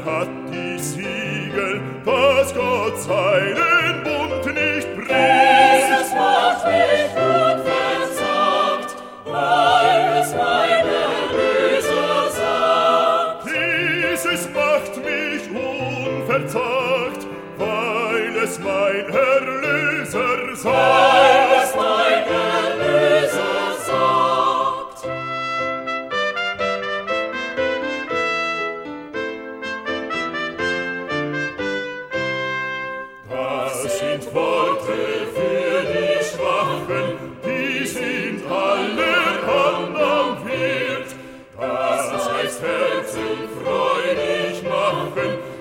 hat die Siegel, dass Gott seinen Bund nicht bricht. Dieses macht mich unverzagt, weil es mein Erlöser sagt. Dieses macht mich unverzagt, weil es mein Erlöser sagt. Weil es mein Erlöser sagt. Das sind Worte für die Schwachen, die sind aller Hand am Wirt. Das heißt Herzen freudig machen,